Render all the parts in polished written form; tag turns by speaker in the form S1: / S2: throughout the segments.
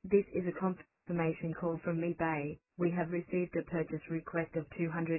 S1: This is a confirmation call from eBay. We have received a purchase request of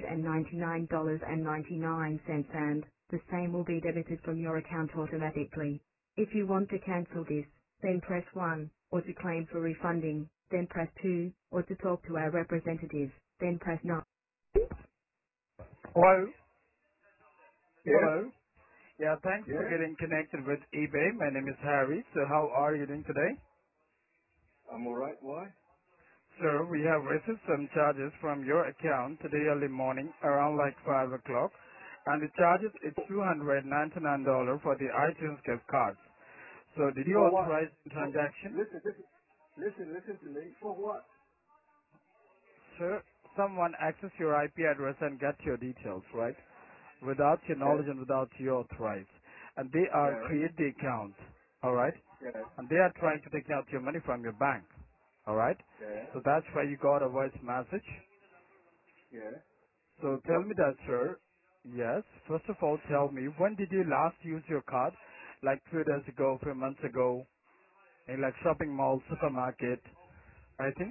S1: $299.99 and the same will be debited from your account automatically. If you want to cancel this, then press 1, or to claim for refunding, then press 2, or to talk to our representative, then press 9.
S2: Hello.
S3: Yeah,
S2: Hello. Yeah, thanks for
S3: yeah.
S2: getting connected with eBay. My name is Harry. So how are you doing today?
S3: I'm alright. Why?
S2: Sir, we have received some charges from your account today early morning around like 5 o'clock. And the charges is $299 for the iTunes gift cards. So did you
S3: For what?
S2: authorize the
S3: For,
S2: transaction?
S3: listen to me. For what?
S2: Sir, someone access your IP address and get your details, right? Without your
S3: Yeah,
S2: knowledge and without your authorize. And they are
S3: yeah,
S2: create the account. Alright?
S3: yeah,
S2: And they are trying to take out your money from your bank. Alright?
S3: yeah,
S2: So that's why you got a voice message.
S3: yeah.
S2: So tell
S3: What?
S2: me that, sir. Yes. First of all, tell me, when did you last use your card? Like 2 days ago, 3 months ago, in like shopping mall, supermarket, I think?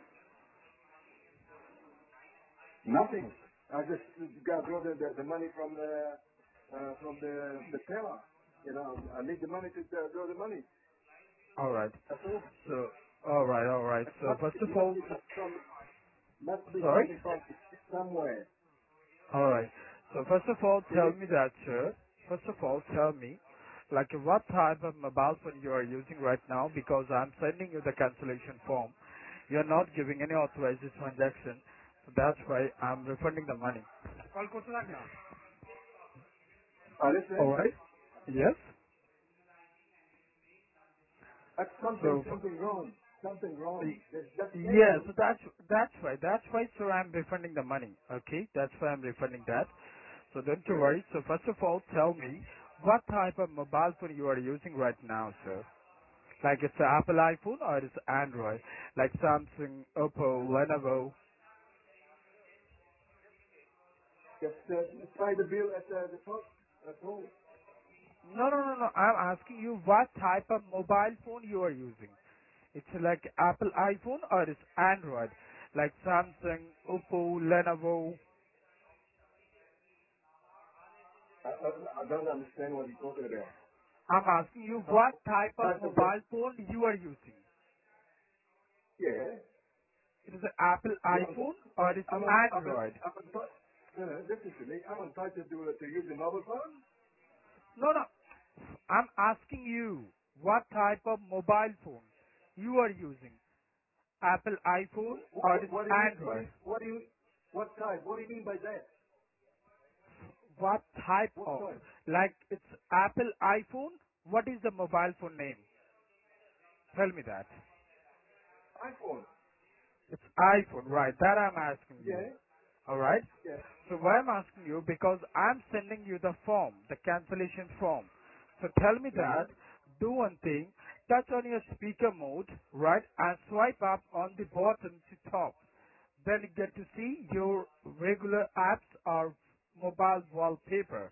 S3: Nothing. I just got draw the money from the teller. You know, I need the money to draw the money.
S2: Alright.
S3: That's all.
S2: So, alright.
S3: It
S2: So first of
S3: must
S2: all,
S3: be must be
S2: sorry?
S3: coming from somewhere.
S2: Alright. So first of all, tell
S3: See?
S2: me that, sir. First of all, tell me, like what type of mobile phone you are using right now because I'm sending you the cancellation form. You're not giving any authorized transaction. So that's why I'm refunding the money.
S3: Listen.
S2: Alright? Yes?
S3: That's
S2: So,
S3: something wrong. Something wrong.
S2: y-
S3: Just say
S2: yes,
S3: so.
S2: that's why, sir, I'm refunding the money. Okay? That's why I'm refunding that. So don't you
S3: Yeah.
S2: worry. So first of all, tell me what type of mobile phone you are using right now, sir. Like it's an Apple iPhone or it's Android, like Samsung, Oppo, Lenovo.
S3: Just try the bill at the top. That's all.
S2: No. I'm asking you what type of mobile phone you are using. It's like Apple iPhone or it's Android, like Samsung, Oppo, Lenovo.
S3: I don't understand what you're talking about.
S2: I'm asking you
S3: Huh?
S2: what type of
S3: Type of what?
S2: mobile phone you are using.
S3: Yeah.
S2: It is an Apple
S3: Yeah, I'm,
S2: iPhone or it's
S3: I'm, on- I'm, on-
S2: Android.
S3: I'm, on touch. No, no, listen to me. I'm entitled to use the mobile phone.
S2: No. I'm asking you what type of mobile phone you are using. Apple iPhone or it's
S3: What do you mean?
S2: Android.
S3: What type? What do you mean by that?
S2: What type
S3: What
S2: of?
S3: type?
S2: Like it's Apple iPhone. What is the mobile phone name? Tell me that.
S3: iPhone.
S2: It's iPhone, right? That I'm asking you.
S3: Yeah.
S2: Alright?
S3: Yeah.
S2: So why I'm asking you? Because I'm sending you the form, the cancellation form. So tell me
S3: Mm-hmm.
S2: that, do one thing, touch on your speaker mode, right? And swipe up on the bottom to top. Then you get to see your regular apps or mobile wallpaper.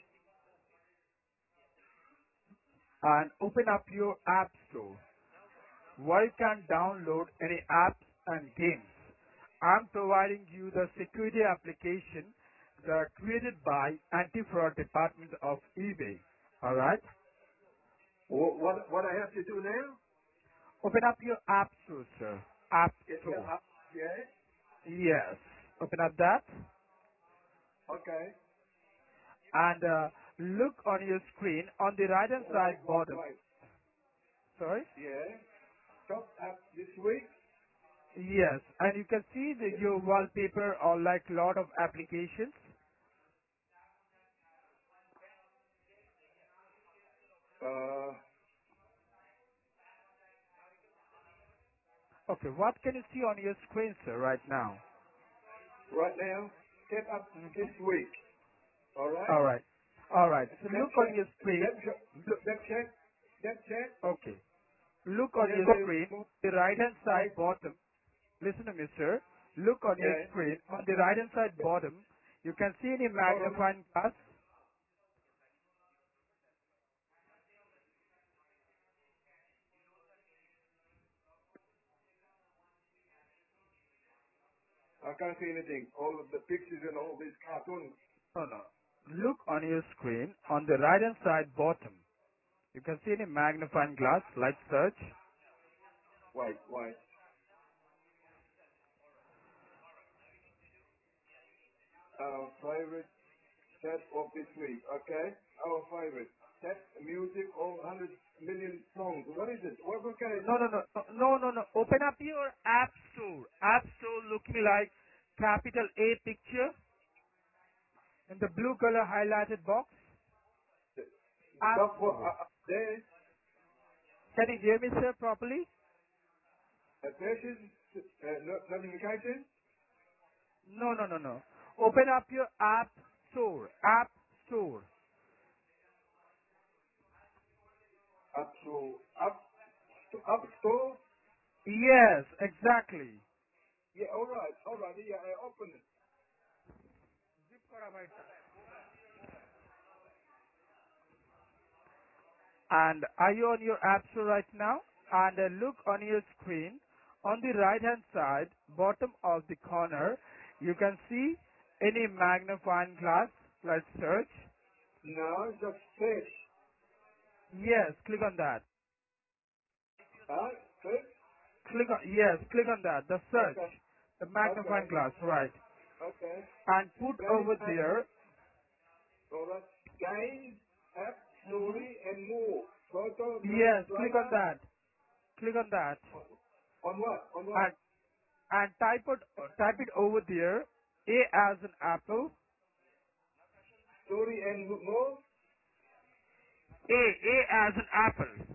S2: And open up your app store where you can download any apps and games. I'm providing you the security application that are created by Anti-Fraud Department of eBay. Alright?
S3: What I have to do now?
S2: Open up your app store, sir. App
S3: Yeah.
S2: store.
S3: Yeah.
S2: Yes. Open up that
S3: Okay.
S2: and look on your screen on the right hand side bottom.
S3: Right.
S2: Sorry?
S3: Yeah. Shop app this week.
S2: Yes. And you can see your wallpaper or like lot of applications.
S3: Uh,
S2: Okay, what can you see on your screen, sir, right now?
S3: right now, set up this week. All right.
S2: Alright. Alright. So look on
S3: Snapchat.
S2: your screen.
S3: Snapchat.
S2: Look,
S3: Snapchat. Snapchat.
S2: okay. Look on
S3: Yeah.
S2: your screen, the right hand side bottom. Listen to me, sir. Look on your
S3: Yeah.
S2: screen, on the right hand side bottom, you can see any
S3: Bottom.
S2: magnifying glass.
S3: I can't see anything. All of the pictures and all these cartoons.
S2: No, no. Look on your screen on the right hand side bottom. You can see any magnifying glass, like search.
S3: White. Our favorite set of this week. Okay? Our favorite. Set music, all 100 million songs. What is it? What can I
S2: No, no, no, no, no, no. Open up your App Store. App Store looking like capital A picture in the blue color highlighted box. App
S3: stop for
S2: Store.
S3: there?
S2: Can you hear me, sir, properly?
S3: Precious notification?
S2: No, no, no, no. Open up your App Store. App Store.
S3: Up store?
S2: Yes, exactly.
S3: Yeah, all right. Yeah, I open it.
S2: And are you on your App Store right now? And look on your screen. On the right hand side, bottom of the corner, you can see any magnifying glass, like search.
S3: No, just fish.
S2: Yes, click on that.
S3: Huh? Fish?
S2: Click on that. The search,
S3: Okay.
S2: the
S3: Okay.
S2: magnifying glass, right.
S3: Okay.
S2: And put
S3: Game
S2: over
S3: app.
S2: there.
S3: All right. Game, app,
S2: Mhm.
S3: story, and more. Photo,
S2: Yes, click on
S3: translator.
S2: that. Click on that.
S3: On what? On what?
S2: And type it over there. A as an apple.
S3: Story and more?
S2: A as an apple.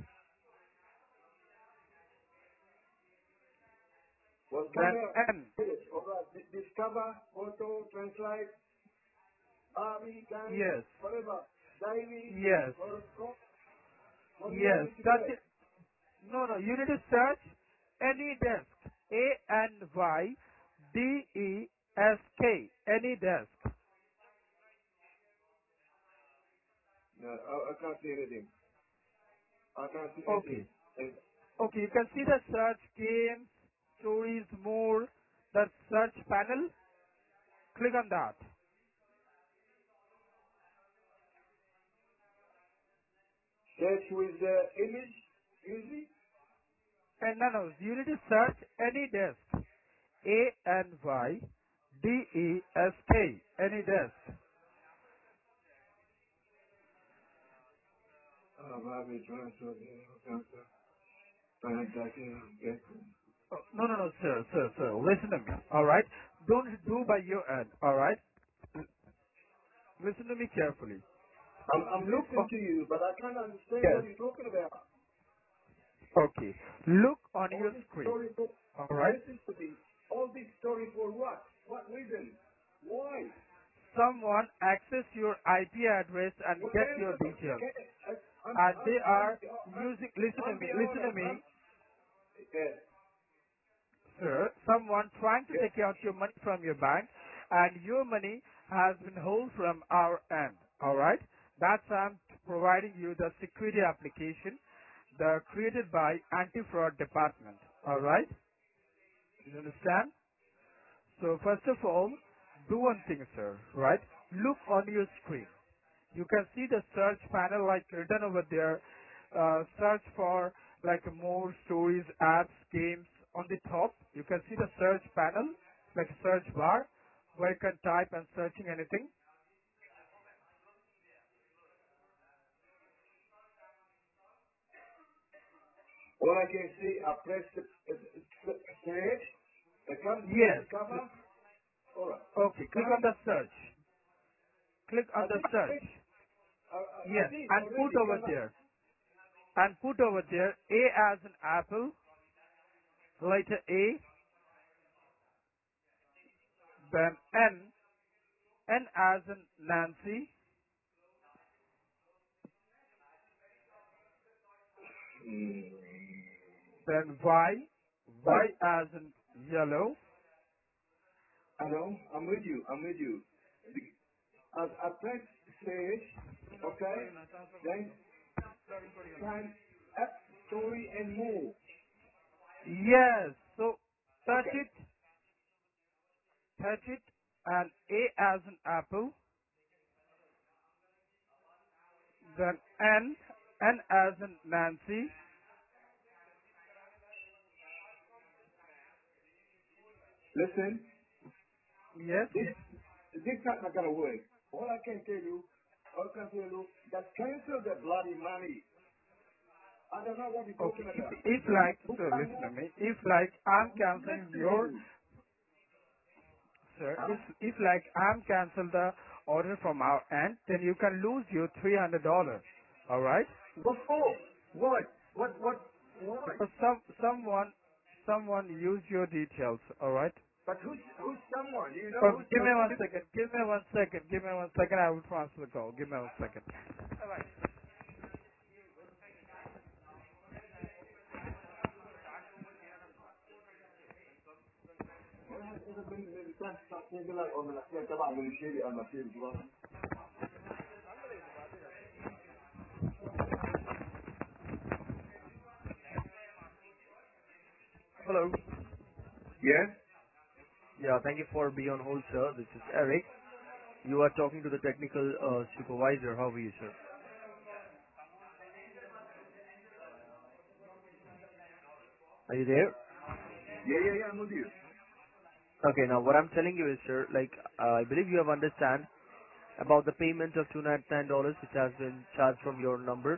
S3: Well, come
S2: Then
S3: here.
S2: N.
S3: All right. Discover, photo, translate, army, game,
S2: Yes.
S3: whatever. Daily,
S2: Yes.
S3: horoscope. What do you want
S2: Yes.
S3: me to
S2: Touch
S3: say?
S2: it. No, no. You need to search any desk. ANYDESK. Any desk.
S3: No, I can't see anything. I can't see anything.
S2: Okay. Okay. You can see the search games, stories, more. The search panel. Click on that.
S3: Search with the image, music.
S2: And no, no. You need to search any desk. ANYDESK. Any desk.
S3: Maybe transfer, yes.
S2: Oh, no, no, no, sir. Listen to me. All right. Don't do by your end. All right. Listen to me carefully.
S3: I'm
S2: Look.
S3: listening to you, but I can't understand what
S2: Yes.
S3: you're talking about.
S2: Okay. Look on
S3: All
S2: your
S3: this
S2: screen.
S3: story for,
S2: All right.
S3: listen to me. All this story for what? What reason? Why?
S2: Someone access your IP address and
S3: What
S2: get your
S3: answer?
S2: details,
S3: Okay,
S2: and they are using. Listen to
S3: I'm
S2: me.
S3: the
S2: Listen
S3: owner.
S2: to me,
S3: Yes,
S2: sir. Someone trying to
S3: yes.
S2: take out your money from your bank, and your money has been held from our end. All right. That's I'm providing you the security application, the created by anti-fraud department. All right. You understand? So first of all, do one thing, sir. Right? Look on your screen. You can see the search panel like written over there. Search for like more stories, apps, games on the top. You can see the search panel, like a search bar, where you can type and searching anything.
S3: All I can see, I press the search. It comes to
S2: Yes.
S3: discover. All right.
S2: Okay. Click on
S3: Come.
S2: the search. Click on
S3: I
S2: the
S3: did.
S2: search.
S3: I
S2: Yes.
S3: did
S2: And put
S3: already.
S2: over
S3: Come on.
S2: there. And put over there A as an apple, letter A, then N as in Nancy, then Y as in yellow,
S3: I know. I'm with you. I'm with you. I press search. Okay. Then time, app, story, and more.
S2: yes. So touch
S3: Okay.
S2: it. touch it, and A as in apple, then N as in Nancy,
S3: Listen,
S2: yes,
S3: this not gonna work. All I can tell you, just cancel the bloody money. I don't know what you're
S2: okay,
S3: talking about.
S2: if like,
S3: Look,
S2: so
S3: I
S2: listen to
S3: know.
S2: me, if like I'm
S3: I'm
S2: canceling
S3: listening to
S2: your,
S3: you.
S2: sir,
S3: Huh?
S2: if like I'm cancel the order from our end, then you can lose your $300, alright?
S3: What for? What? What? What?
S2: Because someone used your details, alright?
S3: But who's someone? You know who's
S2: Give me one
S3: someone?
S2: second. Give me one second. Give me one second. I will transfer the call. Give me one second. Hello.
S3: Yes.
S4: Yeah, thank you for being on hold, sir. This is Eric. You are talking to the technical supervisor. How are you, sir? Are you there?
S3: Yeah. I'm with you.
S4: Okay, now what I'm telling you is, sir, like, I believe you have understand about the payment of $299 which has been charged from your number.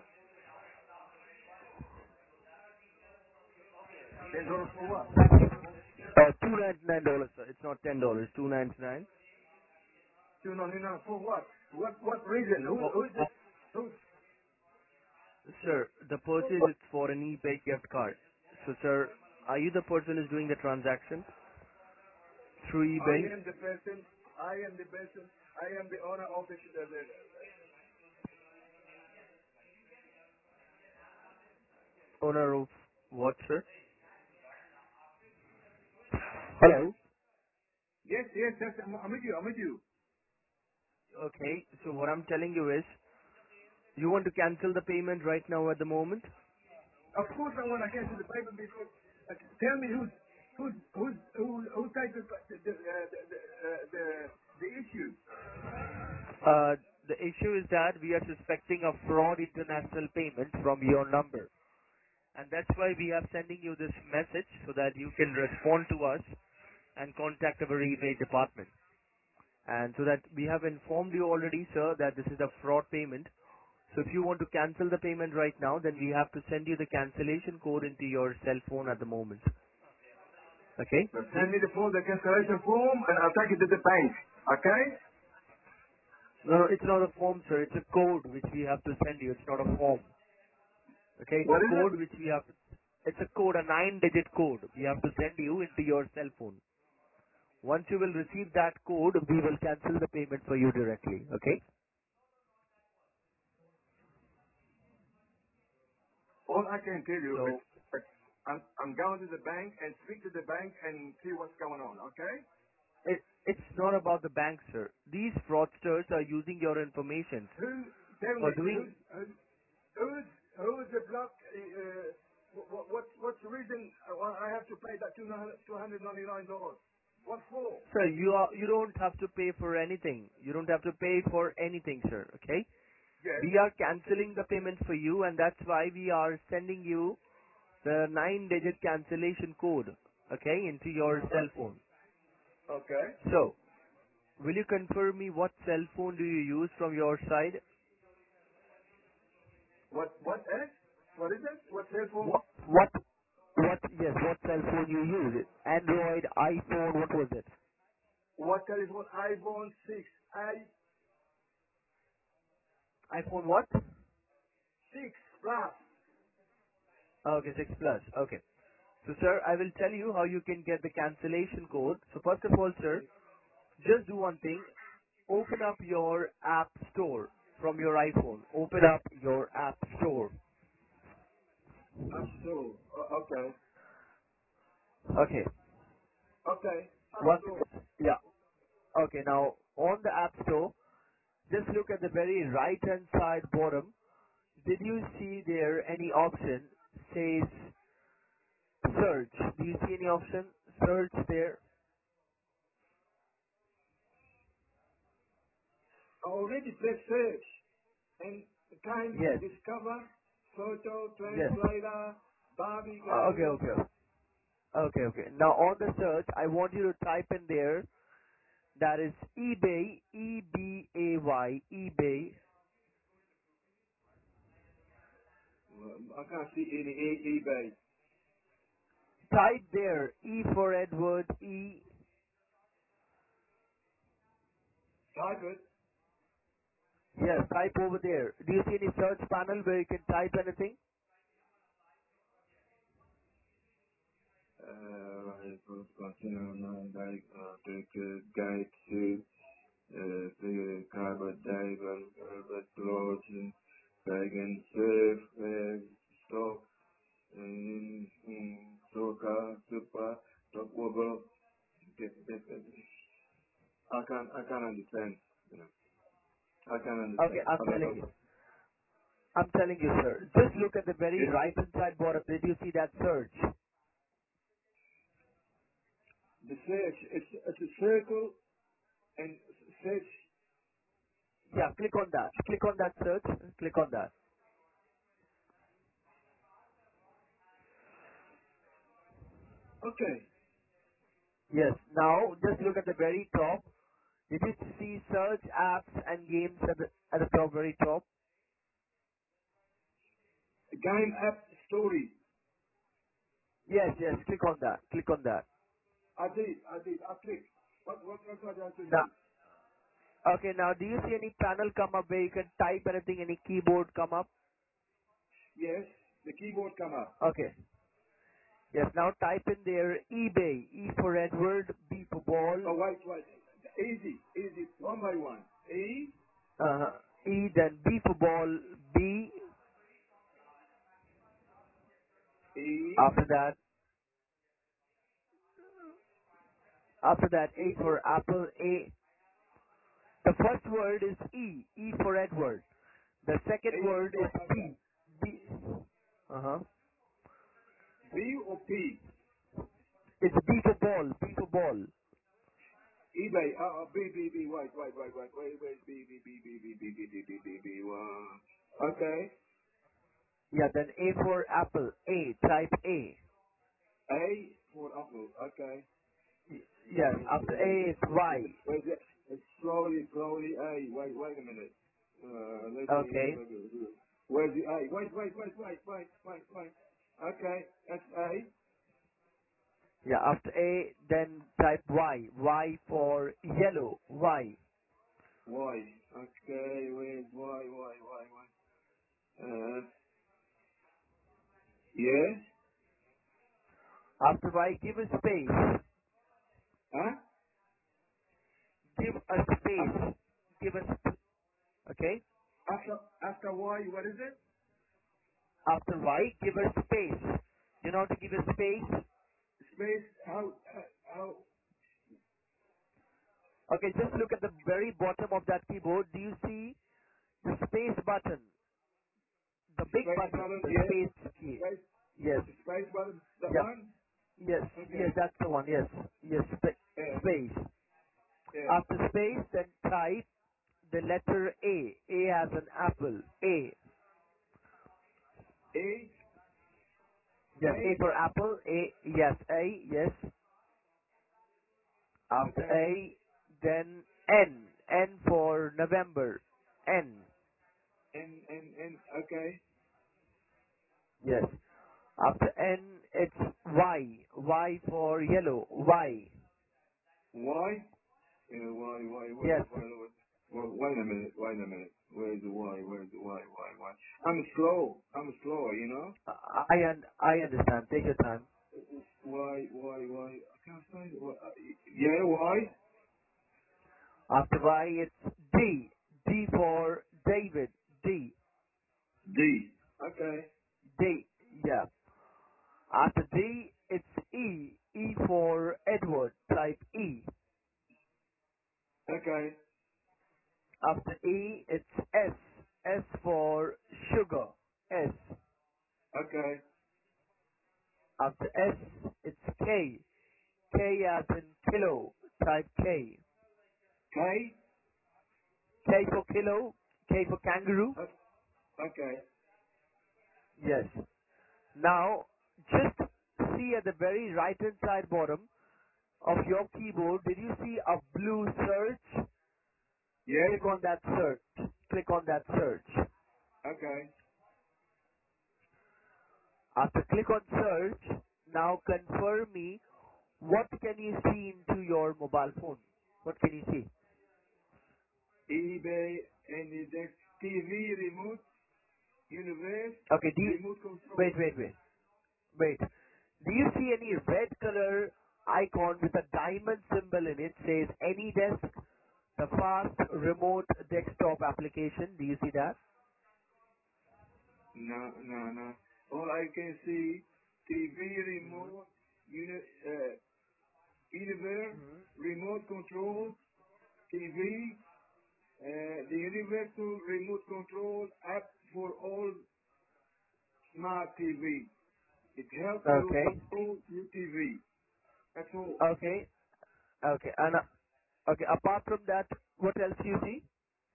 S3: $10 for what?
S4: $299, sir. It's not $10. $299.
S3: No. For what? What reason?
S4: Oh,
S3: Who's this? Who's?
S4: sir, the purchase is for an eBay gift card. So, sir, are you the person who's doing the transaction through
S3: I
S4: eBay?
S3: am the person. I am the person. I am the owner of the
S4: Owner of what, sir? Hello?
S3: Yes. I'm with you. I'm with you.
S4: Okay, so what I'm telling you is, you want to cancel the payment right now at the moment?
S3: Of course, I want to cancel the payment because tell me who takes the issue.
S4: The issue is that we are suspecting a fraud international payment from your number. And that's why we are sending you this message so that you can respond to us and contact our eBay department. And so that we have informed you already, sir, that this is a fraud payment. So if you want to cancel the payment right now, then we have to send you the cancellation code into your cell phone at the moment. Okay?
S3: Send me the cancellation form, and I'll take it to the bank. Okay?
S4: No, it's not a form, sir. It's a code which we have to send you. It's not a form. Okay, it's
S3: What
S4: a
S3: is it?
S4: code which we have. It's a code, a 9-digit code. We have to send you into your cell phone. Once you will receive that code, we will cancel the payment for you directly. Okay?
S3: All I can tell you is
S4: So
S3: I'm going to the bank and speak to the bank and see what's going on. Okay?
S4: it's not about the bank, sir. These fraudsters are using your information
S3: Who? Tell
S4: for
S3: me
S4: doing.
S3: who's the block? What's the reason I have to pay that $299? What for?
S4: Sir, you don't have to pay for anything. You don't have to pay for anything, sir. Okay?
S3: Yes.
S4: We are canceling the payment for you, and that's why we are sending you the 9-digit cancellation code, okay, into your cell phone.
S3: Okay.
S4: So, will you confirm me what cell phone do you use from your side?
S3: What else? What is it? What cell phone?
S4: What cell phone you use? Android, iPhone, what was it?
S3: What telephone? iPhone 6
S4: iPhone what?
S3: 6 Plus.
S4: Okay, 6 Plus, okay. So sir, I will tell you how you can get the cancellation code. So first of all, sir, just do one thing. Open up your app store from your iPhone. Open up your app store.
S3: App Store. Okay.
S4: Okay.
S3: Okay. App
S4: Once,
S3: Store.
S4: yeah. Okay, now on the App Store, just look at the very right hand side bottom. Did you see there any option says search? Do you see any option search there?
S3: already press search and time
S4: Yes.
S3: discover photo
S4: Yes.
S3: translator Barbie
S4: Okay,
S3: girl.
S4: okay. Okay, okay. Now on the search, I want you to type in there, that is eBay, E-B-A-Y, eBay.
S3: I can't see any eBay.
S4: Type there, E for Edward, E.
S3: Type it.
S4: Yes, type over there. Do you see any search panel where you can type anything?
S3: Continue like the guide to the carbon diver, clothes, bag and surf, stock, soccer, super, top wobble. I can't understand. You know, I can't
S4: Okay,
S3: understand.
S4: I'm
S3: I don't
S4: telling
S3: know.
S4: you. I'm telling you, sir. Just look at the very
S3: It,
S4: right hand side bottom. Did you see that search?
S3: the search, it's a circle and search.
S4: Yeah, click on that. Click on that search. Click on that.
S3: Okay.
S4: Yes. Now, just look at the very top. Did you see search apps and games at the top, very top?
S3: Game app story.
S4: Yes, yes. Click on that. Click on that.
S3: I did. I clicked. What did I have to
S4: Now,
S3: do?
S4: okay. Now, do you see any panel come up where you can type anything? Any keyboard come up?
S3: Yes, the keyboard come up.
S4: Okay. Yes. Now type in there eBay. E for Edward. B for ball.
S3: Oh, wait. Easy. One by one.
S4: E, then B for ball. B.
S3: E,
S4: After that, A
S3: E,
S4: for apple. A. The first word is E. E for Edward. The second
S3: E
S4: word
S3: for
S4: is
S3: Papa.
S4: B. B. Uh huh.
S3: B or P?
S4: It's B for ball. B for ball.
S3: eBay. B. Wait. B. Okay.
S4: Yeah. Then A for apple. A. Type A.
S3: A for apple. Okay.
S4: Yes. After A is Y.
S3: Where's it? It's slowly. A. Wait a minute. Let's see.
S4: Okay.
S3: Where's the A? Wait. Okay, that's A.
S4: Yeah. After A, then type Y. Y for yellow. Y.
S3: Y. Okay, where's Y? Yes?
S4: After Y, give a space.
S3: Huh?
S4: Give a
S3: After,
S4: space. Okay.
S3: after Y, what is it?
S4: After Y, give a space. You know how to give a space?
S3: Space, how,
S4: Okay, just look at the very bottom of that keyboard. Do you see the space button? The big
S3: space
S4: button,
S3: button,
S4: the
S3: yes.
S4: space key.
S3: Space,
S4: Yes.
S3: space button, that
S4: Yep.
S3: one?
S4: Yes.
S3: Okay.
S4: Yes, that's the one. Yes. Yes.
S3: Yeah,
S4: Space.
S3: yeah.
S4: After space, then type the letter A. A as an apple. A.
S3: A,
S4: Yes. A
S3: A,
S4: for apple. A. Yes. A. Yes. After
S3: okay.
S4: A, then N. N for November. N.
S3: Okay.
S4: Yes. After N, it's Y. Y for yellow. Y.
S3: Y? Yeah, Y.
S4: Yes.
S3: Wait a minute. Where's the Y? I'm slow. You know?
S4: I understand. Take your time.
S3: Y. I can't find it. Yeah, Y?
S4: After Y, it's D. D for David. D.
S3: D. Okay.
S4: D. Yeah. After D, it's E. E for Edward. Type E.
S3: Okay.
S4: After E, it's S. S for sugar. S.
S3: Okay.
S4: After S, it's K. K as in kilo. Type K.
S3: K?
S4: K for kilo, K for kangaroo.
S3: Okay.
S4: Yes. Now, just see at the very right hand side bottom of your keyboard, did you see a blue search?
S3: Yes.
S4: Click on that search. Click on that search.
S3: Okay.
S4: After click on search, now confirm me what can you see into your mobile phone? What can you see?
S3: eBay and the TV remote, universe,
S4: Okay,
S3: remote control.
S4: wait. Do you see any red color icon with a diamond symbol in it says AnyDesk, the fast remote desktop application? Do you see that?
S3: No. All I can see, TV
S4: Hmm.
S3: remote, universe,
S4: Hmm.
S3: remote control, TV, the universal remote control app for all smart TV. It helps you
S4: Okay.
S3: control your TV. That's all.
S4: Okay. Okay. And okay. Apart from that, what else do you see?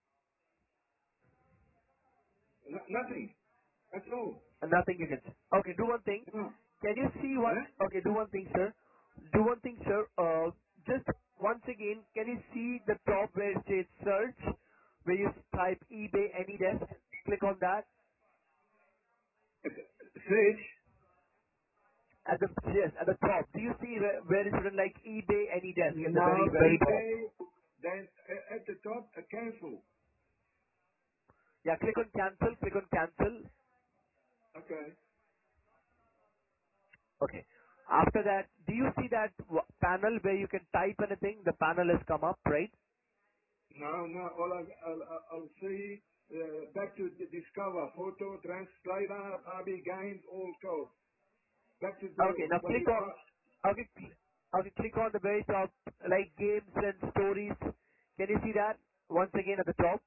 S3: Nothing. That's all.
S4: Nothing you can see. Okay. Do one thing.
S3: No.
S4: Can you see what?
S3: Huh?
S4: Okay. Do one thing, sir. Do one thing, sir. Just once again, can you see the top where it says search, where you type eBay AnyDesk? Click on that.
S3: Search.
S4: At the yes, at the top. Do you see where it's written like eBay AnyDesk at the
S3: Now
S4: very top?
S3: eBay. Then at the top, a cancel.
S4: Yeah, click on cancel. Click on cancel.
S3: Okay.
S4: Okay. After that, do you see that panel where you can type anything? The panel has come up, right?
S3: Now all I'll see back to the discover photo translator Bobby Gaines all code. Back to the
S4: Okay. Now
S3: what
S4: click
S3: you
S4: on. Okay. Okay. Click on the very top, like games and stories. Can you see that once again at the top?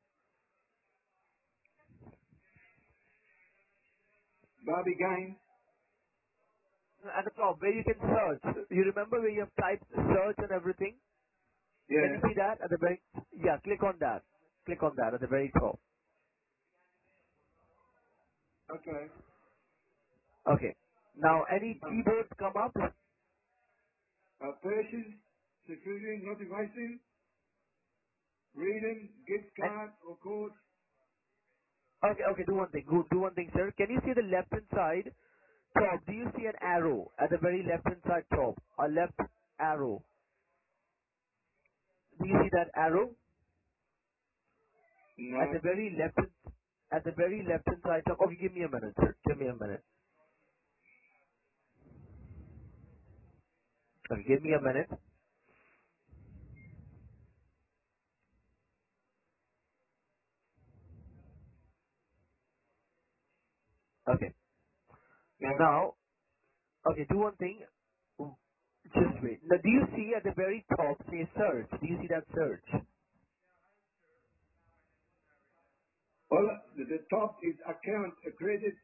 S3: Bobby Gaines.
S4: At the top where you can search. You remember where you have typed search and everything? Can
S3: Yeah.
S4: you see that at the very? Yeah. Click on that. Click on that at the very top.
S3: Okay.
S4: Okay. Now, any keyboards come up?
S3: Purchase, security notification, reading, gift
S4: And
S3: card or code.
S4: okay. Do one thing. Do one thing, sir. Can you see the left hand side top? Do you see an arrow at the very left hand side top? A left arrow. Do you see that arrow at the
S3: Nothing.
S4: very left? At the very left hand side top. Okay, give me a minute, sir. Give me a minute. Okay, give me a minute. Okay.
S3: Yeah.
S4: Now, okay. Do one thing. Just wait. Now, do you see at the very top say search? Do you see that search?
S3: Well, the top is account credit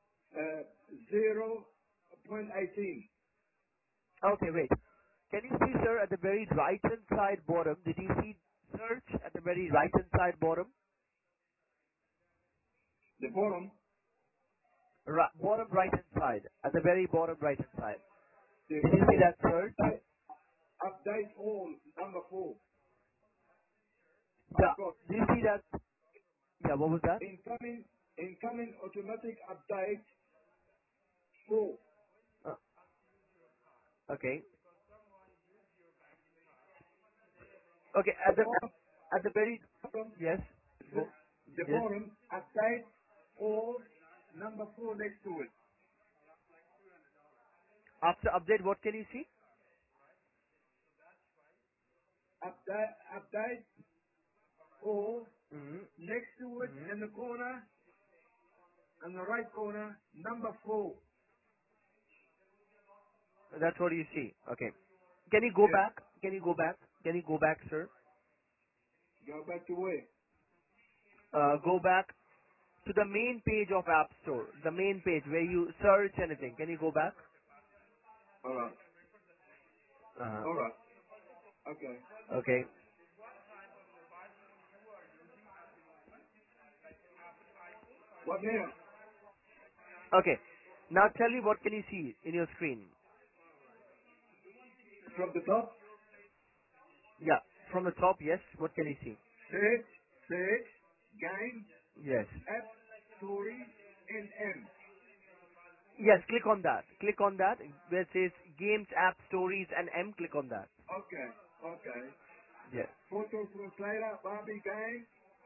S3: 0.18.
S4: Okay, wait. Can you see, sir, at the very right-hand side bottom, did you see search at the very right-hand side bottom?
S3: The bottom,
S4: Bottom right-hand side, at the very bottom right-hand side.
S3: the
S4: Did you see that search?
S3: update all number 4.
S4: Yeah.
S3: I've got
S4: Do you see that? Yeah, what was that?
S3: incoming automatic update 4.
S4: Uh, okay. Okay,
S3: The bottom,
S4: at the very,
S3: bottom
S4: yes.
S3: the,
S4: Go.
S3: the
S4: Yes.
S3: bottom update all number 4 next to it.
S4: After update, what can you see?
S3: Update all
S4: Hmm.
S3: next to it
S4: Hmm.
S3: in the corner, in the right corner, number 4.
S4: That's what you see. Okay. Can you go
S3: Yeah.
S4: back? Can you go back? Can you go back, sir?
S3: Go back to where?
S4: Go back to the main page of App Store, the main page where you search anything. Can you go back?
S3: All right.
S4: Uh-huh.
S3: All right. Okay.
S4: Okay.
S3: What now?
S4: Okay. Now tell me, what can you see in your screen?
S3: From the top,
S4: Yeah. From the top, yes. What can you see?
S3: search, game,
S4: Yes.
S3: app, story, and M.
S4: Yes, click on that. Click on that where it says games, app, stories, and M. Click on that.
S3: Okay.
S4: Yes.
S3: Photos translator, Barbie game,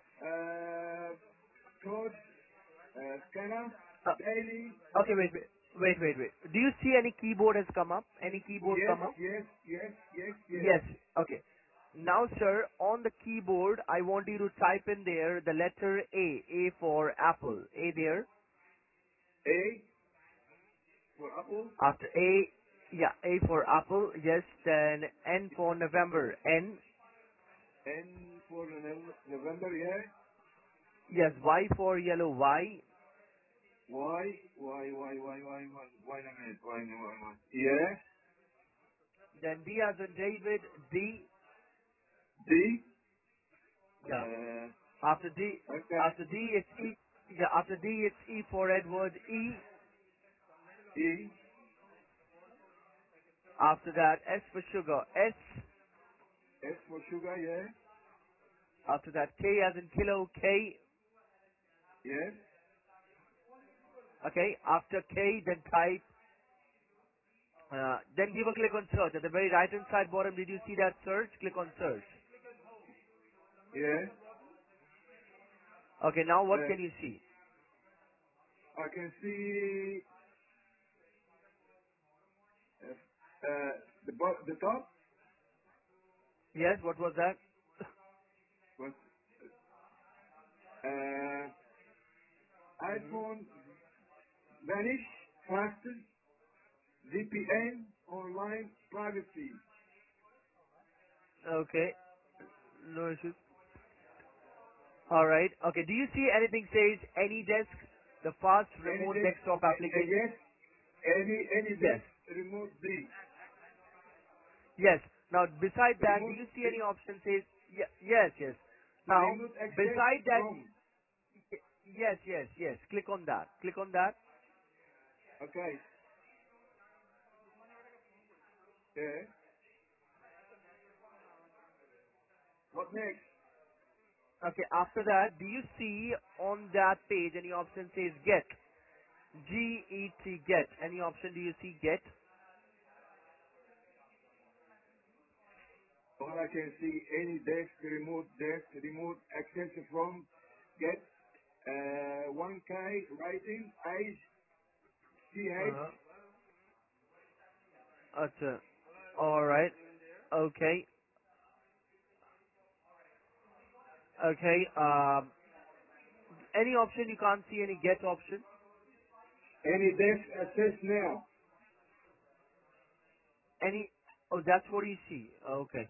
S3: code, scanner,
S4: Uh,
S3: daily.
S4: okay, wait. Do you see any keyboard has come up? Any keyboard
S3: Yes,
S4: come up?
S3: yes.
S4: Yes. Okay. Now, sir, on the keyboard, I want you to type in there the letter A. A for apple. A there.
S3: A for apple,
S4: After A, yeah, A for apple. Yes. Then N for November. N.
S3: N for November, yeah.
S4: Yes. Y for yellow. Y.
S3: Why a minute, why. Yeah,
S4: Then D as in David. D.
S3: D,
S4: Yeah. After D,
S3: okay,
S4: after D it's E. Yeah. After D it's E for Edward. E.
S3: E,
S4: After that S for sugar. S.
S3: S for sugar, yeah,
S4: After that K as in kilo. K.
S3: yes,
S4: Okay. After K, then type. Then give a click on search. At the very right hand side bottom, did you see that search? Click on search.
S3: yeah.
S4: Okay, now what can you see?
S3: I can see the top
S4: Yes, what was that?
S3: was
S4: Mhm.
S3: iPhone vanish faster VPN online privacy.
S4: Okay, no issues. Alright, okay, do you see anything says AnyDesk, the fast
S3: Any
S4: remote
S3: desk,
S4: desktop application?
S3: yes, any
S4: Yes,
S3: desk remote D.
S4: yes. Now, beside that, do
S3: Remote
S4: you see any option says, yes. Now,
S3: remote access
S4: beside that,
S3: from.
S4: yes. Click on that. Click on that.
S3: Okay. Yeah. What next?
S4: Okay, after that, do you see on that page any option says get? G-E-T, get. Any option do you see get?
S3: All I can see any desk, remote access from get 1K writing age CH.
S4: Uh-huh. Acha. Alright. Okay. Okay. Any option you can't see any get option?
S3: Any desk access now.
S4: Any? Oh, that's what you see. Okay.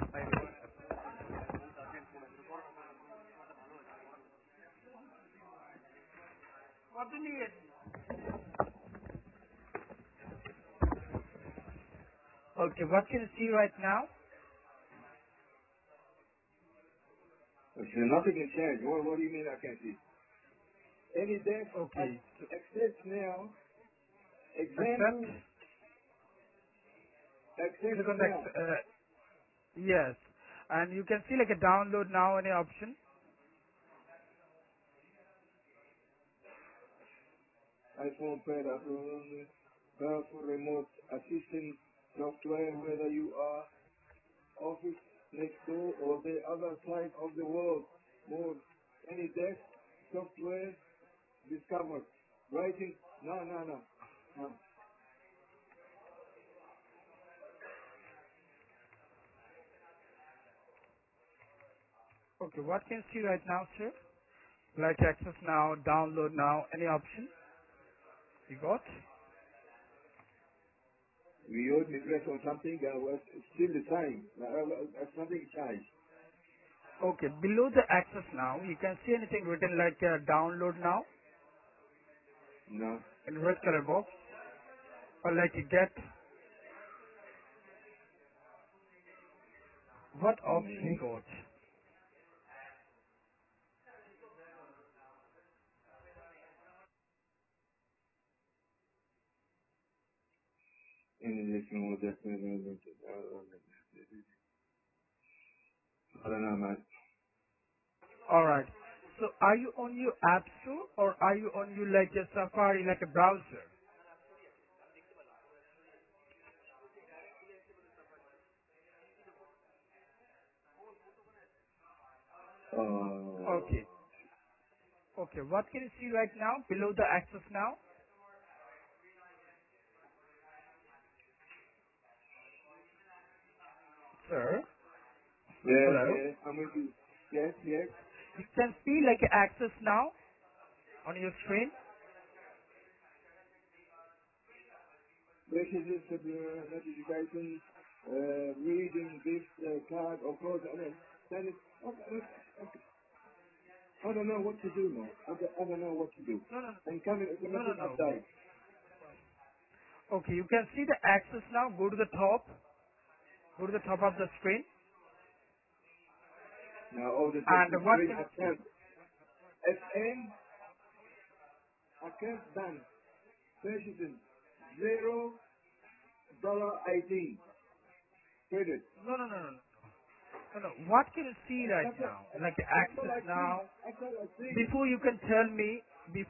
S2: Okay, what can you see right now?
S3: Okay, nothing can change. What do you mean I can't see? Any desk
S2: Okay, so
S3: access now.
S2: accept.
S3: Example access
S2: Click on the,
S3: now.
S2: yes. And you can see like a download now any option.
S3: iPhone pad, powerful remote assistant software, whether you are office next door or the other side of the world. More any desk software discovered. Writing, no.
S2: Okay, what can you see right now, sir? Like access now, download now, any option you got?
S3: We heard me press on something, was still the same. Something changed.
S2: Okay, below the access now, you can see anything written like download now
S3: No.
S2: in red color box, or like a get. What option you
S3: No.
S2: got?
S3: in additional I don't know, man.
S2: All right. So are you on your app store or are you on your like a Safari, like a browser? Okay. Okay. What can you see right now below the access now? Sir?
S3: Yes,
S2: Hello?
S3: yes, I'm with you. Yes, yes.
S2: You can see like access now on your screen?
S3: Messages, notifications, reading this card, of course, and then send it. Okay. I don't know what to do now. I don't know what to do.
S2: No, no,
S3: And coming
S2: no, no,
S3: automatic
S2: no.
S3: update.
S2: Okay, you can see the access now. Go to the top. Go to the top of the screen.
S3: Now all the
S2: And
S3: different
S2: what
S3: screen
S2: can
S3: account. FN account done. Purchasing $0.18. Credit.
S2: no, no, no, no, no. No, no. What can you see right
S3: That's what
S2: now? Like
S3: that's what
S2: access
S3: I see.
S2: now.
S3: That's what I see.
S2: Before you can tell me,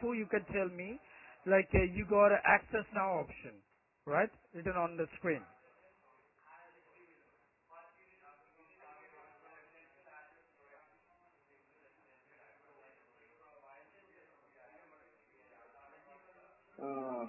S2: like you got a access now option, right? Written on the screen.
S3: Uh,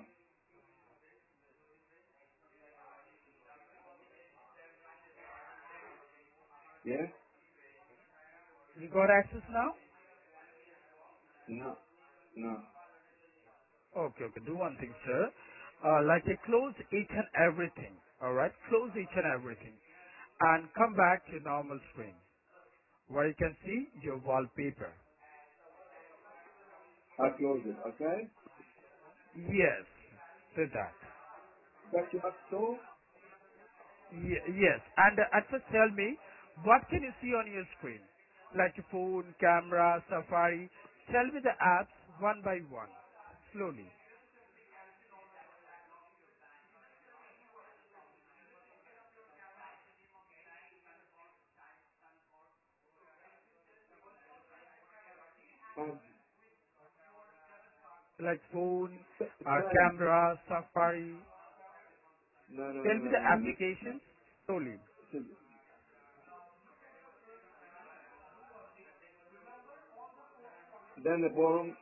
S3: yeah?
S2: You got access now?
S3: No. No.
S2: Okay, okay. Do one thing, sir. Like close each and everything. All right, close each and everything, and come back to normal screen where you can see your wallpaper.
S3: I close it, okay?
S2: Yes, do that.
S3: Back to App Store.
S2: Yes, and at first tell me, what can you see on your screen? Like your phone, camera, Safari. Tell me the apps one by one, slowly.
S3: Um,
S2: Like phone,
S3: same.
S2: camera, Safari.
S3: No, no,
S2: Tell
S3: no,
S2: me
S3: no,
S2: the
S3: no.
S2: applications slowly.
S3: So, then the bottom,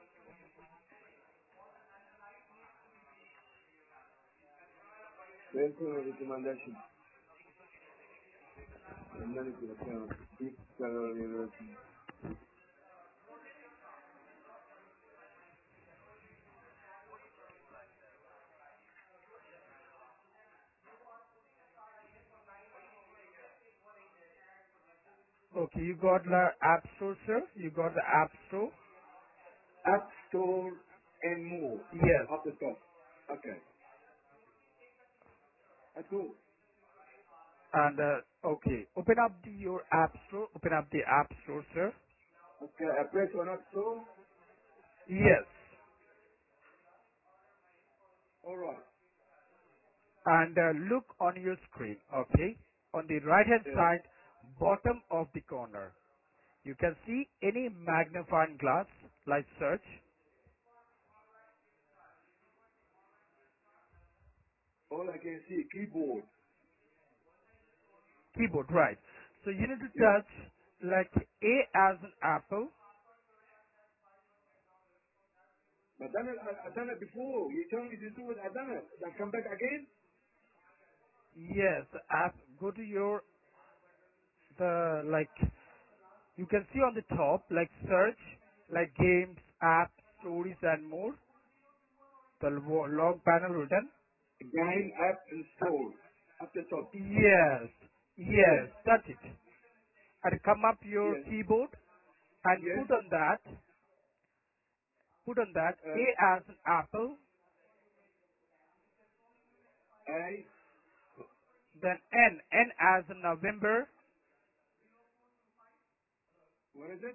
S3: then recommendation. And then it's account. Deep salary.
S2: Okay, you got the App Store, sir? You got the App Store?
S3: App Store and more.
S2: Yes.
S3: Up the top. Okay. That's all.
S2: And, okay, open up your App Store. Open up the App Store, sir.
S3: Okay, I press on App Store.
S2: Yes.
S3: Alright.
S2: And look on your screen, okay? On the right hand
S3: Yeah.
S2: side, bottom of the corner, you can see any magnifying glass like search,
S3: All I can see, keyboard.
S2: keyboard, right? So you need to
S3: Yeah.
S2: touch like A as an apple.
S3: But I done it before. You told me to do it. I done it. Then come back again.
S2: Yes, app, go to your, the like, you can see on the top like search, like games, apps, stories and more. The long panel written.
S3: Game, app, and store. At the top.
S2: Yes,
S3: Yeah.
S2: yes, touch it. And come up your
S3: Yes.
S2: keyboard and
S3: Yes.
S2: put on that A
S3: Uh,
S2: as an apple,
S3: A.
S2: then N as in November,
S3: What is it?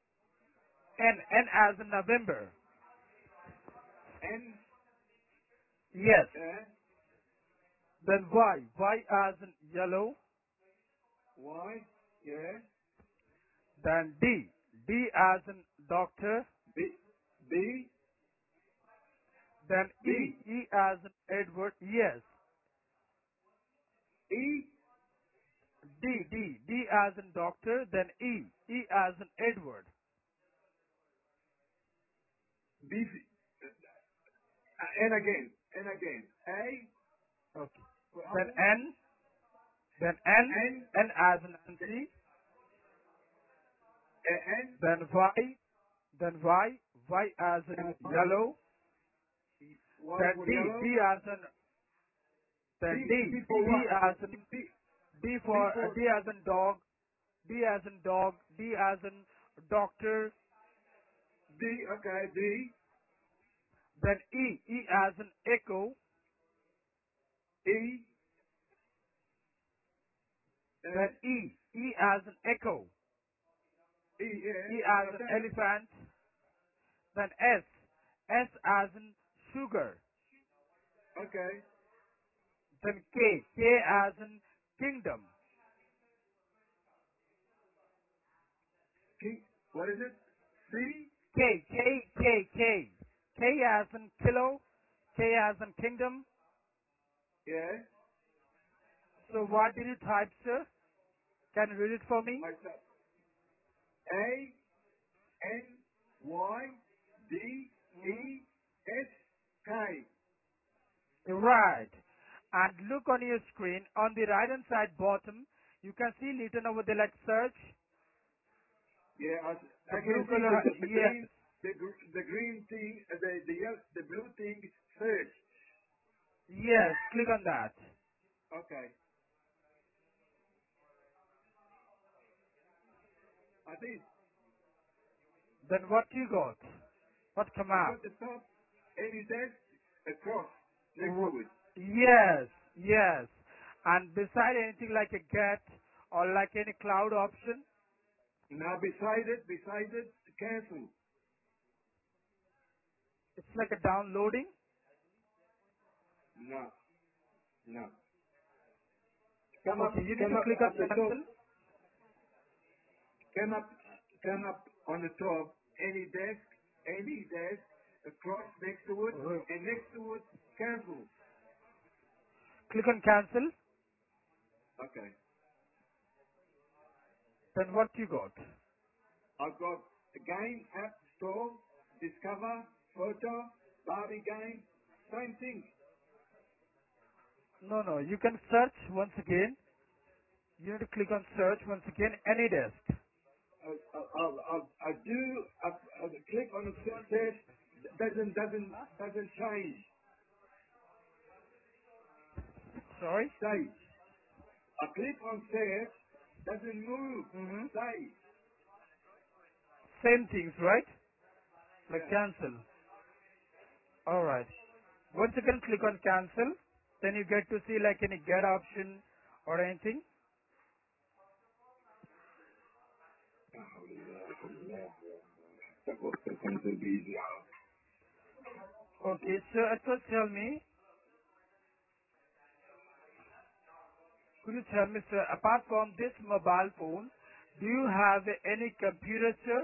S2: N as in November.
S3: N.
S2: Yes.
S3: Uh,
S2: Then Y. Y as in yellow.
S3: Y. Yeah.
S2: Then D. D as in doctor.
S3: B. B.
S2: Then
S3: B.
S2: E. E as in Edward. Yes.
S3: E.
S2: D. D. D as in doctor. Then E. E as in Edward.
S3: B. And again. And again. A.
S2: Okay. Then N. Then N.
S3: N.
S2: N as in Nancy.
S3: N.
S2: Then Y. Then Y. Y as in yellow.
S3: Y
S2: Then
S3: for
S2: D.
S3: yellow.
S2: D as in. Then
S3: D.
S2: D.
S3: D for
S2: D
S3: what?
S2: as in.
S3: D.
S2: D
S3: D
S2: for
S3: for
S2: D as in dog. D as in dog. D as in doctor.
S3: D. Okay. D.
S2: Then E. E as in echo.
S3: E.
S2: Then E. E as in echo.
S3: E.
S2: E
S3: Yeah.
S2: as in elephant. Then S. S as in sugar.
S3: Okay.
S2: Then K. K as in kingdom.
S3: King. What is it? C.
S2: K. K. K. K. K as in kilo. K as in kingdom.
S3: Yeah.
S2: So what did you type, sir? Can you read it for me?
S3: Myself. A. N. Y. D. E. S. K.
S2: Right. And look on your screen, on the right hand side bottom, you can see written over there like search.
S3: Yeah.
S2: The
S3: I can
S2: blue
S3: see
S2: color,
S3: the
S2: yes,
S3: green. The green thing. The blue thing. Search.
S2: yes, click on that.
S3: Okay. I did.
S2: Then what you got? What come
S3: I
S2: up?
S3: got the top. Any text. A cross next to
S2: R-
S3: it.
S2: Yes, yes. And beside anything like a get or like any cloud option,
S3: Now beside it, cancel.
S2: it's like a downloading.
S3: No. No. Come up.
S2: Okay, you need
S3: Come
S2: to
S3: up
S2: click on
S3: at the top.
S2: cancel.
S3: Come up. Come up on the top. Any desk. Any desk. A cross next to it. And next to it, cancel.
S2: Click on cancel.
S3: Okay.
S2: Then what you got?
S3: I've got a game, app, store, discover, photo, Barbie game, same thing.
S2: No, no, you can search once again. You need to click on search once again, any desk.
S3: I do, I click on the search, doesn't change.
S2: Sorry?
S3: Stay. I click on search, doesn't move.
S2: Mm-hmm.
S3: Stay.
S2: Same things, right? Like
S3: Yeah.
S2: cancel. Alright. Once again click on cancel. Then you get to see like any get option or anything.
S3: That was cancel easy.
S2: Okay, so at first tell me, could you tell me, sir, apart from this mobile phone, do you have any computer, sir?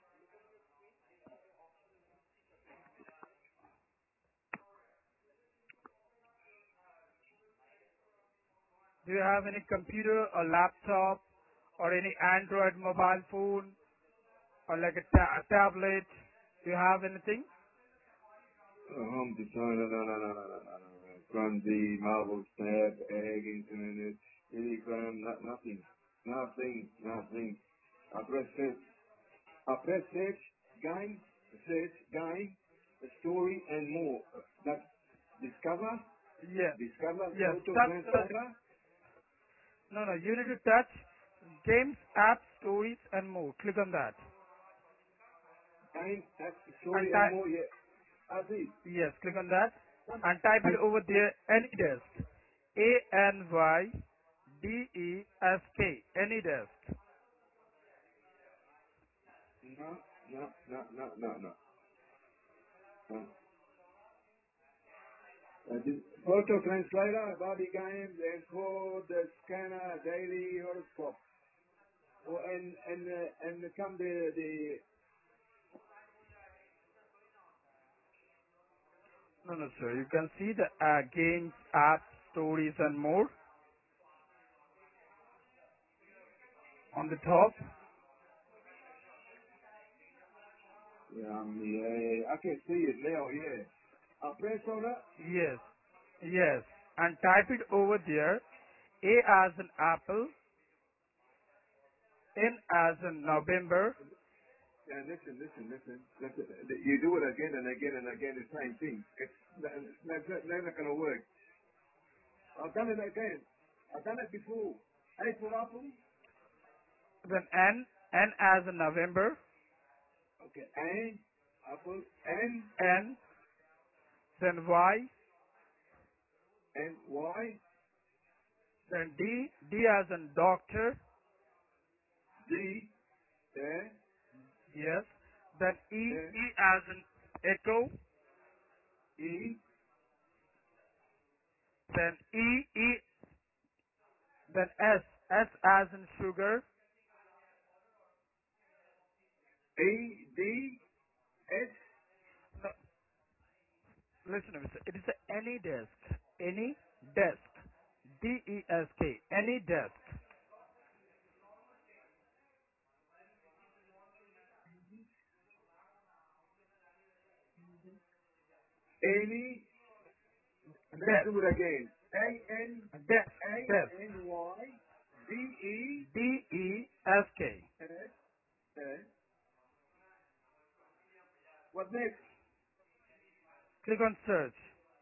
S2: Do you have any computer or laptop or any Android mobile phone or like a tablet? Do you have anything?
S3: Home designer, no. Grundy, marble stab, egg, internet, Telegram, nothing. I press search, game, a story and more. That's
S2: Yeah.
S3: discover,
S2: Yes.
S3: photo
S2: Touch the,
S3: transponder,
S2: no, no, you need to touch games, apps, stories and more. Click on that.
S3: game, that's
S2: And
S3: story and
S2: type,
S3: more, yeah. I see.
S2: yes, click on that. And type it over there, AnyDesk. ANYDESK. AnyDesk.
S3: No. The photo translator, body games, encode, the scanner, daily horoscope. Oh, and come the
S2: No, no, sir. You can see the games, apps, stories, and more on the top.
S3: I can see it now. Yeah, I press on it.
S2: Yes, yes. And type it over there. A as in apple, N as in November.
S3: Yeah, listen. You do it again and again and again, the same thing. That's not gonna work. I've done it again. I've done it before. A for apple.
S2: Then N, N as in November.
S3: Okay, A, apple, N,
S2: N. Then Y.
S3: N, Y,
S2: Then D, D as in doctor.
S3: D, yeah,
S2: Yes. Then E,
S3: yeah,
S2: E as in echo.
S3: E,
S2: Then E, E. Then S, S as in sugar.
S3: E, D, S,
S2: No, listen to me, sir. It is any desk. Any desk. D-E-S-K. Any desk.
S3: any. Let's
S2: Desk.
S3: do it again. A, N,
S2: Desk. Desk.
S3: A, N, Y, D, E,
S2: D-E-S-K.
S3: S, S. What next?
S2: Click on search.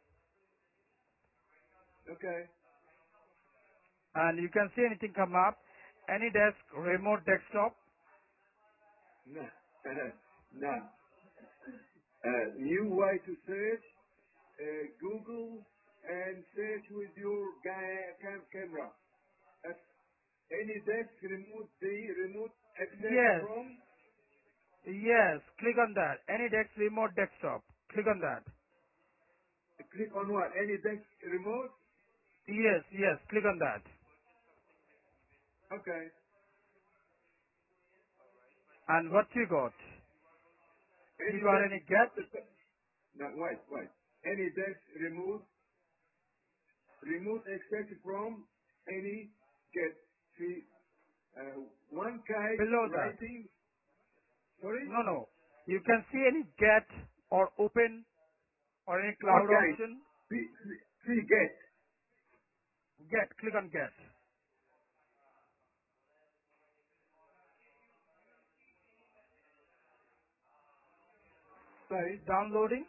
S3: Okay.
S2: And you can see anything come up. Any desk, remote desktop.
S3: No. No. New way to search. Google and search with your camera. That's any desk remote access
S2: Yes.
S3: from.
S2: Yes. Click on that. Any desk, remote desktop. Click on that.
S3: Click on what? Any desk remote?
S2: Yes. Yes. Click on that.
S3: Okay.
S2: And what you got? You
S3: Any
S2: got
S3: desk.
S2: any get?
S3: No, wait. Any desk remote access from any get. See, 1K
S2: Below that.
S3: rating. Sorry?
S2: No, no. You can see any get or open or any cloud
S3: Okay.
S2: option.
S3: See get.
S2: Get. Click on get.
S3: Say,
S2: Downloading.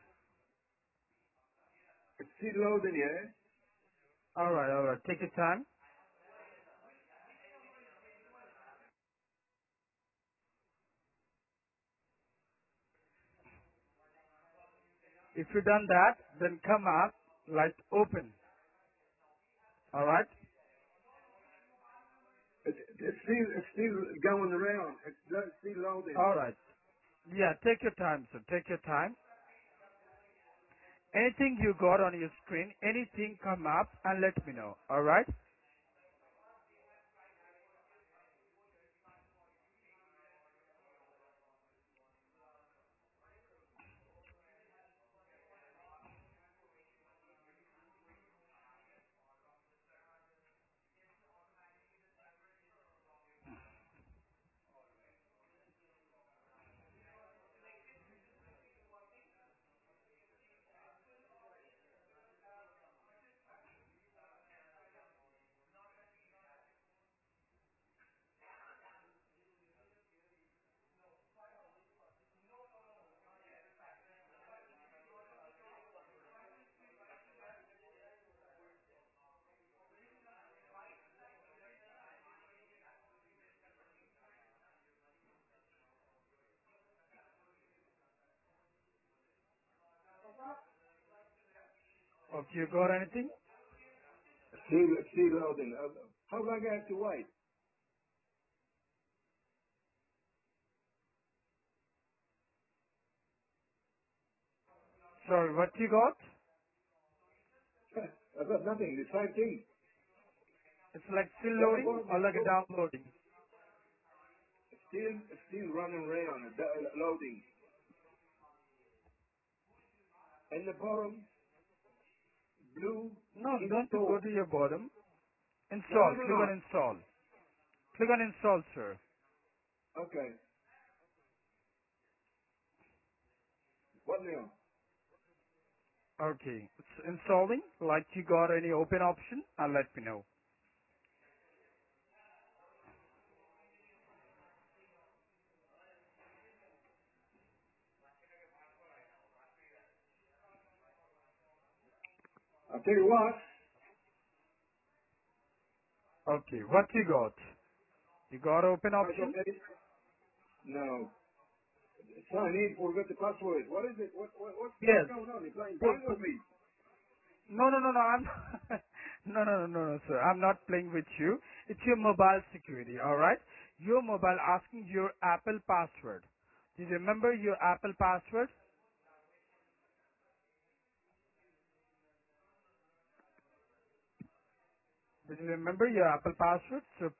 S3: it's still loading here.
S2: Alright, alright. Take your time. If you done that, then come up like open. Alright?
S3: It's still going around. It's still loading.
S2: Alright. Yeah, take your time, sir. Take your time. Anything you got on your screen, anything come up and let me know. Alright? Okay, you got anything?
S3: Still loading. How long I have to wait?
S2: Sorry, what you got?
S3: I got nothing. The same thing.
S2: It's like still
S3: Down the
S2: loading
S3: bottom,
S2: or like a downloading?
S3: still running around, loading. And the bottom, blue,
S2: No, don't you go
S3: install.
S2: to your bottom.
S3: No, no,
S2: Install.
S3: no,
S2: Click
S3: no.
S2: on install. Click on install, sir.
S3: Okay. What now?
S2: Okay. It's installing. Like you got any open option? And let me know.
S3: I'll tell you what.
S2: Okay. What you got? You got open
S3: I got
S2: option?
S3: that. No. Sign in, forget the password. What is it? What's
S2: Yes.
S3: going on? You're playing
S2: Put,
S3: game
S2: put,
S3: with me.
S2: no, no, no, no. I'm no, sir. I'm not playing with you. It's your mobile security. All right. Your mobile asking your Apple password. Do you remember your Apple password? Do you remember your Apple password? So